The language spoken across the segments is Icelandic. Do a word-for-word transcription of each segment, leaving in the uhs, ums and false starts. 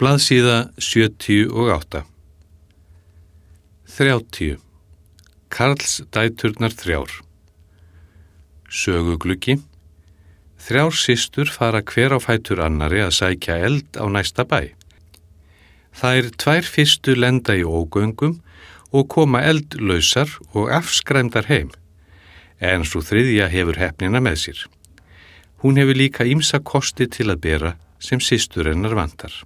Blaðsíða sjötíu og átta. Þrjátíu. Karlsdæturnar þrjár. Sögugluggi. Þrjár systur fara hver á fætur annari að sækja eld á næsta bæ. Þær tvær fyrstu lenda í ógöngum og koma eldlausar og afskræmdar heim, en svo þriðja hefur heppnina með sér. Hún hefur líka ýmsa kosti til að bera sem systur hennar vantar.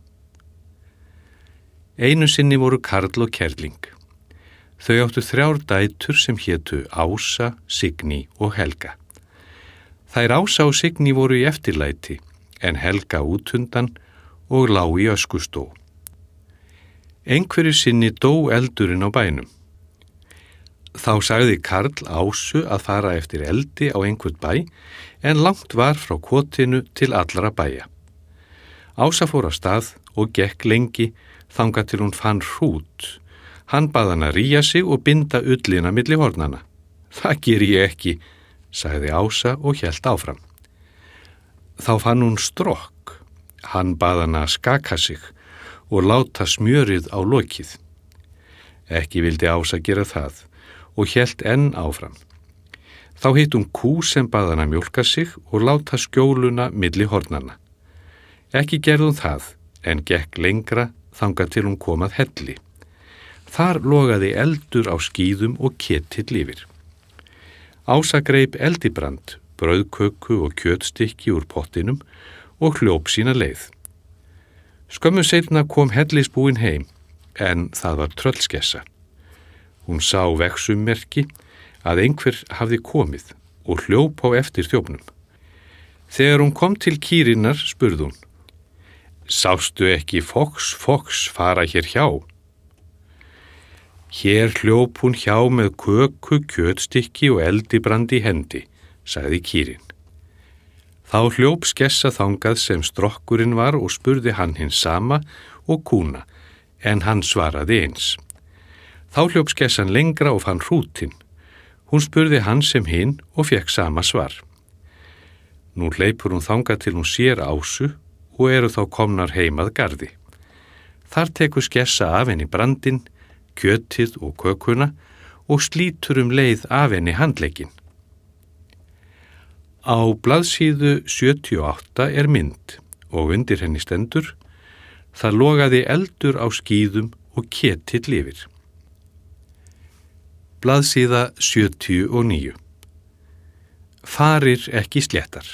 Einu sinni voru Karl og Kerling. Þau áttu þrjár dætur sem hétu Ása, Signý og Helga. Þær Ása og Signý voru í eftirlæti, en Helga útundan og lá í öskustó. Einhverju sinni dó eldurinn á bænum. Þá sagði Karl Ásu að fara eftir eldi á einhvern bæ, en langt var frá kotinu til allra bæja. Ása fór af stað og gekk lengi, þangað til hún fann hrút. Hann bað hann að ríja sig og binda ullina milli hornana. Það geri ég ekki, sagði Ása og hélt áfram. Þá fann hún strokk. Hann bað hann að skaka sig og láta smjörið á lokið. Ekki vildi Ása gera það og hélt enn áfram. Þá hitt hún kú sem bað hann að mjólka sig og láta skjóluna milli hornana. Ekki gerði hún það, en gekk lengra þangað til hún kom að helli. Þar logaði eldur á skíðum og ketill yfir. Ása greip eldibrand, brauðköku og kjötstykki úr pottinum og hljóp sína leið. Skömmu seinna kom hellisbúin heim, en það var tröllskessa. Hún sá vegsummerki að einhver hafði komið og hljóp á eftir þjófnum. Þegar hún kom til kýrinnar spurði hún: Sástu ekki Fox, Fox fara hér hjá? Hér hljóp hún hjá með köku, kjötstykki og eldibrand í hendi, sagði kýrin. Þá hljóp skessa þangað sem strokkurinn var og spurði hann hins sama og kúna, en hann svaraði eins. Þá hljóp skessan lengra og fann hrútinn. Hún spurði hann sem hinn og fekk sama svar. Nú hleypur hún þangað til hún sér Ásu og eru þá komnar heimað garði. Þar tekur skessa af henni brandinn, kjötið og kökuna og slítur um leið af henni handlegginn. Á blaðsíðu sjötíu og átta er mynd og undir henni stendur: Það logaði eldur á skíðum og ketill yfir. Blaðsíða sjötíu og níu. Farir ekki sléttar.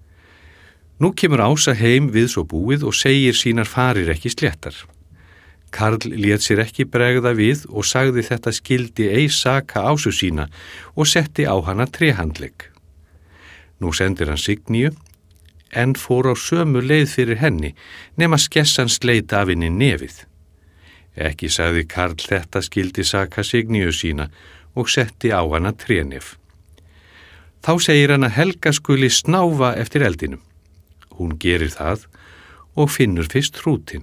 Nú kemur Ása heim við svo búið og segir sínar farir ekki sléttar. Karl lét sér ekki bregða við og sagði þetta skildi ei saka Ásu sína og setti á hana tréhandlegg. Nú sendir hann Signíu, en fór á sömu leið fyrir henni, nema skessan sleit af henni nefið. Ekki sagði Karl þetta skildi saka Signíu sína og setti á hana trénef. Þá segir hann að Helga skuli snáfa eftir eldinum. Hún gerir það og finnur fyrst hrútinn.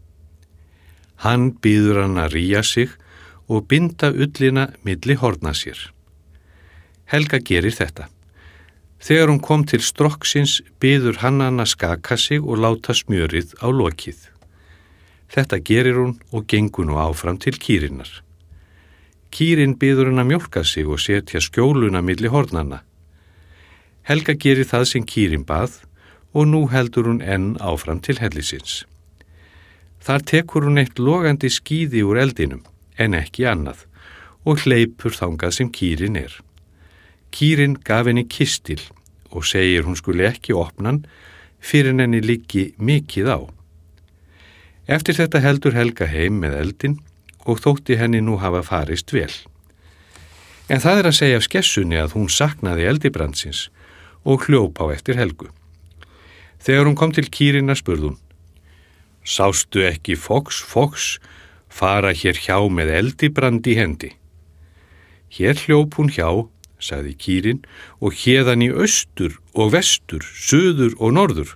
Hann biður hann að ríja sig og binda ullina milli horna sér. Helga gerir þetta. Þegar hún kom til strokksins biður hann hann að skaka sig og láta smjörið á lokið. Þetta gerir hún og gengur nú áfram til kýrinnar. Kýrin biður hann að mjólka sig og setja skjóluna milli hornana. Helga gerir það sem kýrin bað og nú heldur hún enn áfram til hellisins. Þar tekur hún eitt logandi skíði úr eldinum, en ekki annað, og hleypur þangað sem kýrin er. Kýrin gaf henni kistil og segir hún skuli ekki opna hann fyrir henni liggi mikið á. Eftir þetta heldur Helga heim með eldin og þótti henni nú hafa farist vel. En það er að segja af skessunni að hún saknaði eldibrandsins og hljóp á eftir Helgu. Þegar hún kom til kýrinnar spurði hún: Sástu ekki Fox, Fox fara hér hjá með eldibrand í hendi? Hér hljóp hún hjá, sagði kýrin, og héðan í austur og vestur, suður og norður.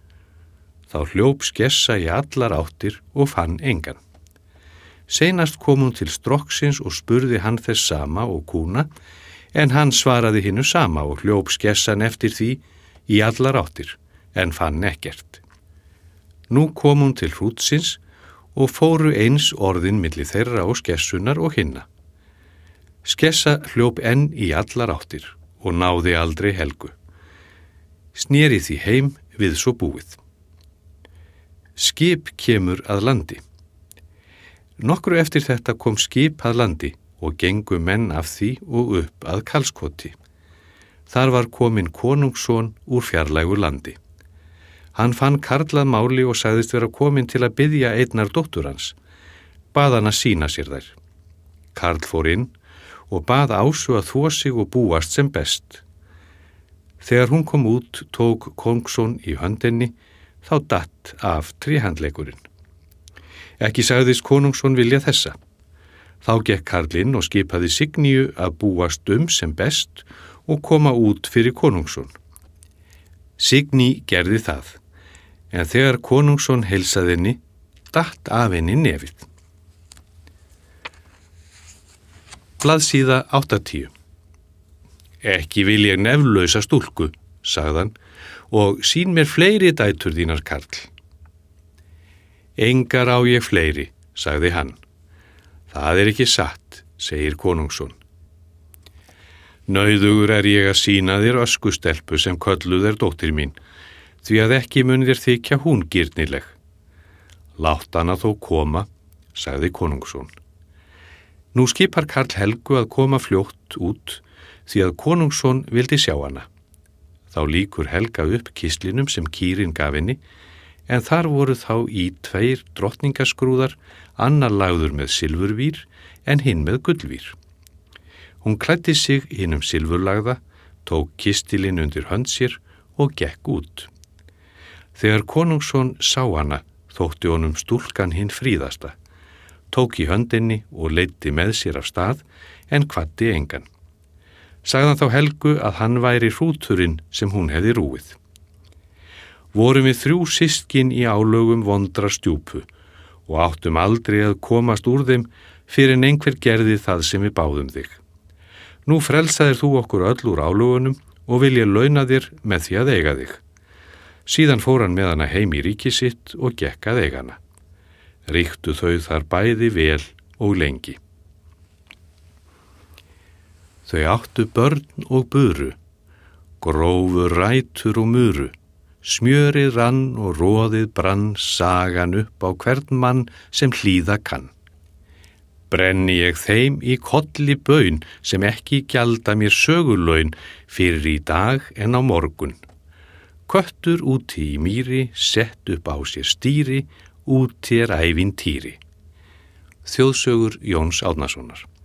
Þá hljóp skessa í allar áttir og fann engan. Seinast kom hún til strokksins og spurði hann þess sama og kúna, en hann svaraði hinnu sama og hljóp skessan eftir því í allar áttir, en fann ekkert. Nú kom hún til hrútsins og fóru eins orðin milli þeirra og skessunar og hinna. Skessa hljóp enn í allar áttir og náði aldrei Helgu. Sneri því heim við svo búið. Skip kemur að landi. Nokkru eftir þetta kom skip að landi og gengu menn af því og upp að Karlskoti. Þar var kominn konungsson úr fjarlægu landi. Hann fann karl að máli og sagðist vera kominn til að biðja einnar dóttur hans. Bað hann að sýna sér þær. Karl fór inn og bað Ásu að þvo sig og búast sem best. Þegar hún kom út tók kongsson í höndinni, þá datt af tréhandlegurinn. Ekki sagðist konungsson vilja þessa. Þá gekk Karl inn og skipaði Signýju að búast um sem best og koma út fyrir konungsson. Signý gerði það, en þegar konungsson heilsaði henni, datt af henni nefið. Blaðsíða áttatíu. Ekki vil ég neflausa stúlku, sagðan, og sín mér fleiri dætur þínar, Karl. Engar á ég fleiri, sagði hann. Það er ekki satt, segir konungsson. Nauðugur er ég að sýna þér öskustelpu sem kölluð er dóttir mín, því að ekki mun þér þykja hún gyrnileg. Látt hana þó koma, sagði konungsson. Nú skipar Karl Helgu að koma fljótt út, því að konungsson vildi sjá hana. Þá líkur Helga upp kistlinum sem kýrin gaf henni, en þar voru þá í tveir drottningaskrúðar, annar lagður með silfurvír en hinn með gullvír. Hún klæddi sig hinum silfurlagða, tók kistilinn undir hönd sér og gekk út. Þegar konungsson sá hana, þótti honum stúlkan hinn fríðasta, tók í höndinni og leiddi með sér af stað en kvaddi engan. Sagðan þá Helgu að hann væri hrúturinn sem hún hefði rúið. Vorum við þrjú systkin í álögum vondra stjúpu og áttum aldrei að komast úr þeim fyrir en einhver gerði það sem við báðum þig. Nú frelsaðir þú okkur öll úr álögunum og vil ég launa þér með því að eiga þig. Síðan fór hann með hana heim í ríki sitt og gekk að eiga hana. Ríktu þau þar bæði vel og lengi. Þau áttu börn og buru, grófu rætur og muru, smjörið rann og roðið brann sagan upp á hvern mann sem hlýða kann. Brenni ég þeim í kolli baun sem ekki gjalda mér sögulaun fyrir í dag en á morgun. Köttur úti í mýri, sett upp á sér stýri, úti er ævintýri. Þjóðsögur Jóns Árnasonar.